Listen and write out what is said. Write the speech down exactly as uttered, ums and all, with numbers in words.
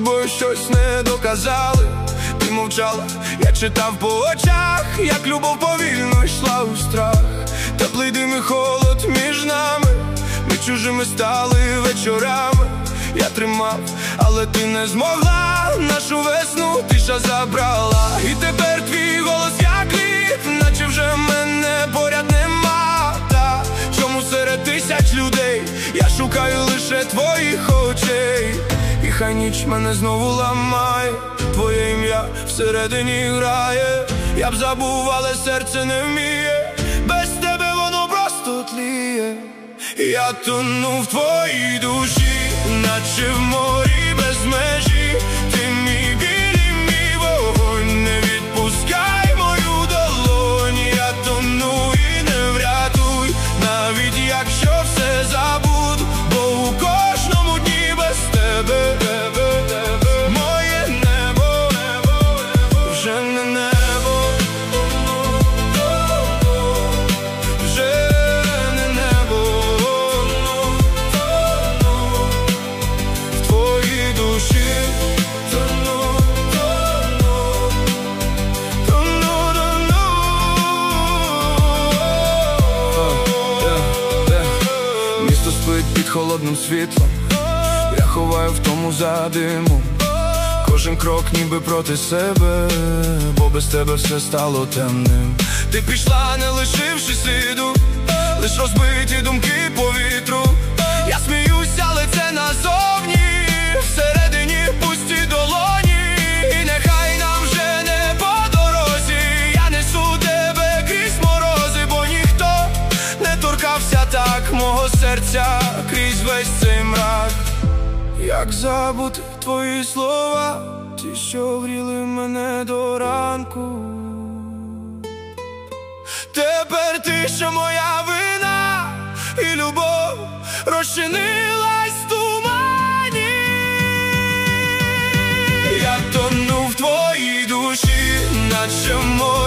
тобою щось не доказали. Ти мовчала, я читав по очах, як любов повільно йшла у страх. Теплий дим і холод між нами, ми чужими стали вечорами. Я тримав, але ти не змогла, нашу весну тиша забрала. І тепер твій голос як лід, наче вже мене поряд нема. Та чому серед тисяч людей я шукаю лише твоїх очей? І хай ніч мене знову ламає, твоє ім'я всередині грає. Я б забув, але серце не вміє, без тебе воно просто тліє. Я тону в твоїй душі, наче в морі без межі. Ти мій біль і мій вогонь, не відпускай мою долонь. Я тону і не врятуй, навіть якщо все забуду, бо у кожному дні без тебе моє небо вже не небо, вже не небо. В твоїй душі тону, тону, тону, тону. Місто спить під холодним світлом, я ховаю втому за димом. Кожен крок ніби проти себе, бо без тебе все стало темним. Ти пішла, не лишивши сліду, лиш розбиті думки по вітру. Я сміюся, але це назовні, всередині пусті долоні. І нехай нам вже не по дорозі, я несу тебе крізь морози, бо ніхто не торкався так мого серця крізь весь цей мрак. Як забути твої слова, ті, що гріли мене до ранку. Тепер ти, що моя вина, і любов розчинилась в тумані. Я тону в твоїй душі, наче море.